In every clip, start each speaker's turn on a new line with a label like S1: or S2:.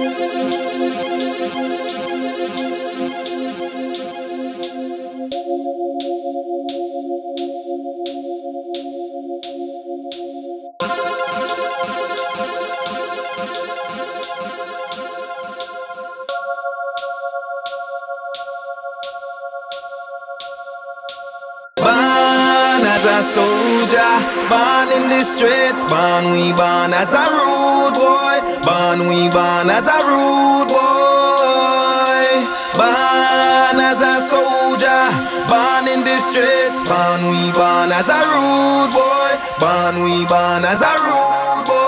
S1: As a soldier, born in the streets, born we born as a rude boy, born we born as a rude boy. Born as a soldier, born in the streets, born we born as a rude boy, born we born as a rude boy.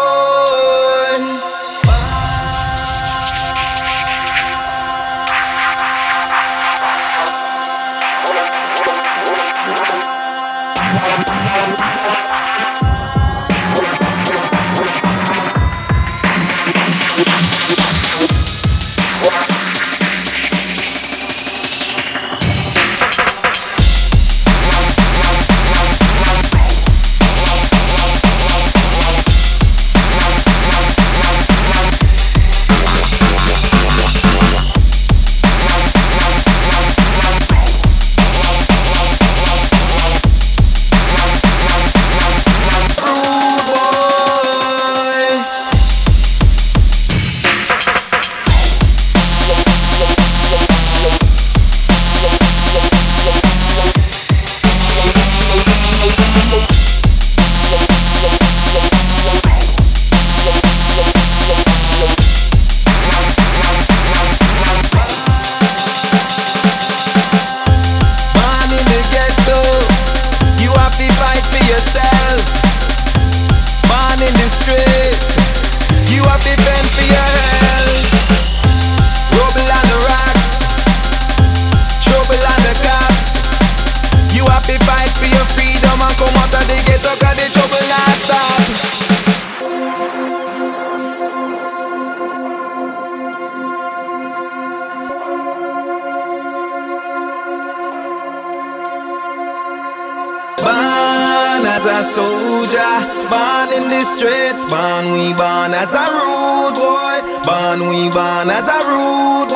S1: As a soldier, born in the streets, born we born as a rude boy, born we born as a rude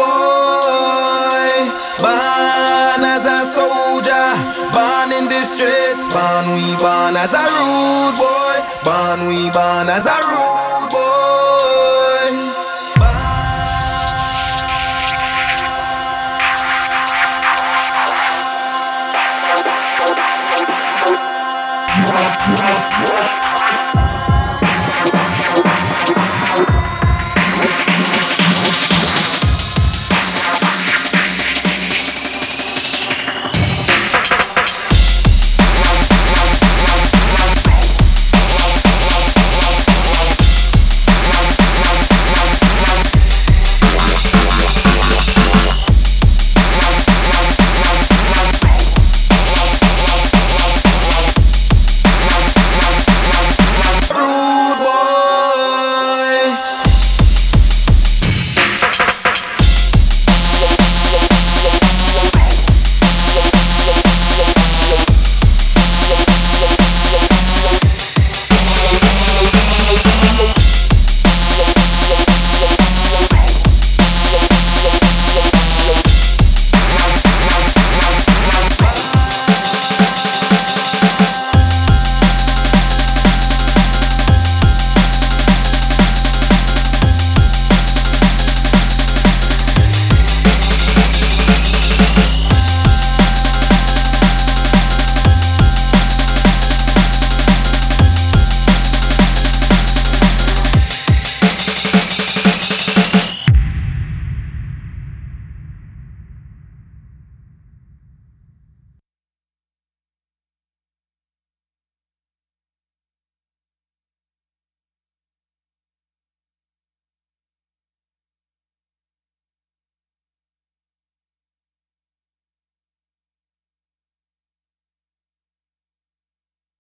S1: boy. Born as a soldier, born in the streets, born we born as a rude boy, born we born as a rude boy.